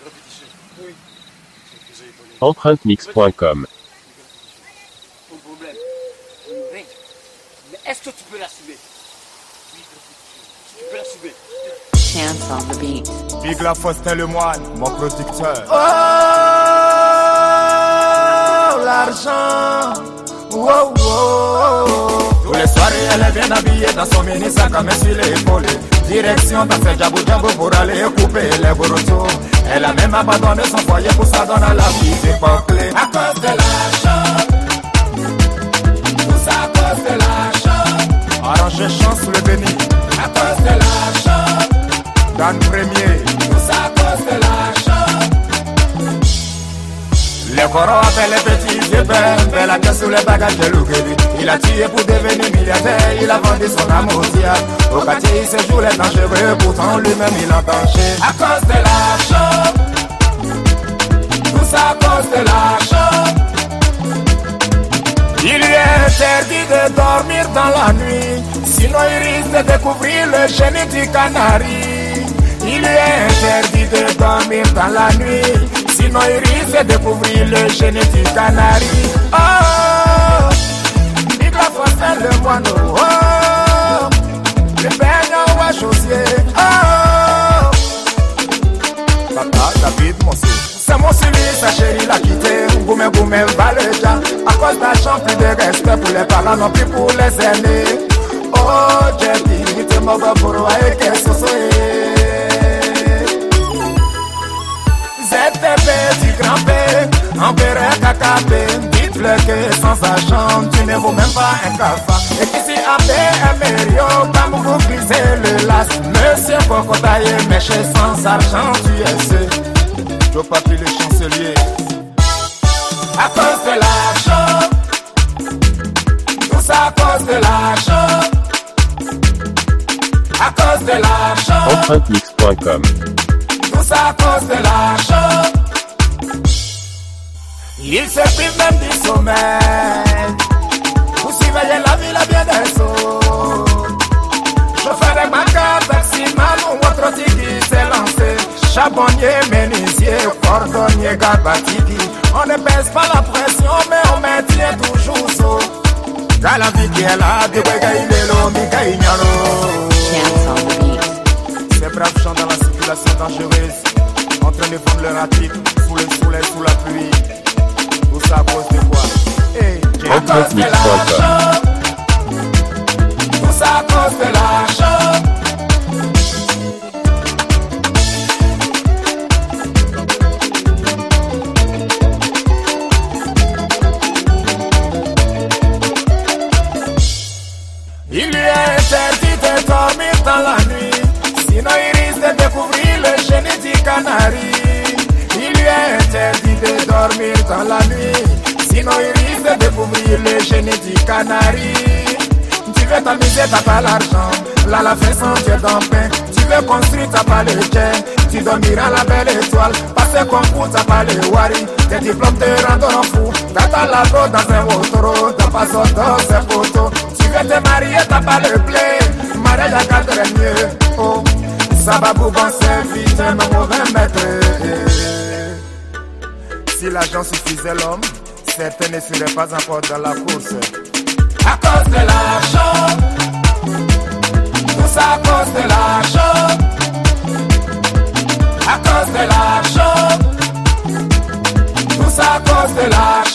EmpreinteMix.com. Ton problème, oui. Mais est-ce que tu peux l'assumer? Tu peux l'assumer. Chance on the beat. Big La Faustin le Moine, mon producteur. Oh, l'argent. Wow, wow. Tous les soirs, elle est bien habillée dans son mini sac à main sur l'épaule. Direction dans ses djabou djabou pour aller couper les borotos. Elle a même abandonné son foyer pour s'adonner à la vie des peuplés. À cause de l'argent. Tout ça à cause de l'argent. Arranger chance le béni. À cause de l'argent. Dan premier. Tout ça à cause de l'argent. Les corons appellent les petits épais, la caisse sous les bagages de Loukedi. Il a tué pour devenir milliardaire, il a vendu son âme au diable. Au quartier, il se joue les dangereux, pourtant lui-même il en danger. À cause de l'argent, tout ça à cause de l'argent. Il lui est interdit de dormir dans la nuit, sinon il risque de découvrir le génie du canari. Il lui est interdit de dormir dans la nuit, sinon il risque de découvrir le génie du canari. Oh, Big La Faustin le Moine. Oh, le baignant ou à chaussier. Oh, Papa David Monceau. C'est mon suivi, sa chérie l'a quitté. Boumé boumé va le jar. À cause d'argent, plus de respect pour les parents, non plus pour les aînés. Oh, j'ai dit, t'es mort pour moi et qu'est-ce que c'est? ZTP, du grand P, Empéré, KKP. Dites-le que sans argent, tu ne vaux même pas un cafard. Et qu'ici, AB, Amério, Bamou, glisser le las. Monsieur Cocotaille, méché sans argent, tu es ce. Joe Papi, le chancelier. À cause de l'argent. Tout ça à cause de l'argent. À cause de l'argent. EmpreinteMix.com. Tout ça à cause de l'argent. Il se prive même du sommeil. Vous surveillez la ville à bien des sauts. Chauffeur de Maca, taximan ou autre tiki s'est lancé. Charbonnier, menuisier, cordonnier, garbatiki. On ne baisse pas la pression, mais on maintient toujours saut. Dans la vie qui est là, du Begaïlelo, Mikaïgnano. Chance on the beat. Ces braves gens dans la circulation dangereuse, en train de vendre leur article, sous le soleil, sous la pluie. Tout ça à cause de quoi? Hey, à cause de l'argent. Tout ça à cause de l'argent. Il lui est interdit de dormir dans la nuit, sinon il risque de découvrir le génie du canari. Il lui est interdit de dormir dans la nuit, sinon il risque de découvrir le génie du canari. Tu veux t'amuser, t'as pas l'argent, là la façon tu es dans le pain. Tu veux construire, t'as pas le jet, tu dormiras la belle étoile. Passer concours, t'as pas le wari, tes diplômes te rendront fou. T'as pas la go dans un motoro, t'as pas son dans ses photos. Tu veux te marier, t'as pas le blé, mariage à 4 mieux. Oh, ça va bougon, c'est vite un mauvais maître. Si l'argent suffisait l'homme, certains ne seraient pas encore dans la course. À cause de l'argent, tout ça à cause de l'argent. À cause de l'argent, tout ça à cause de l'argent.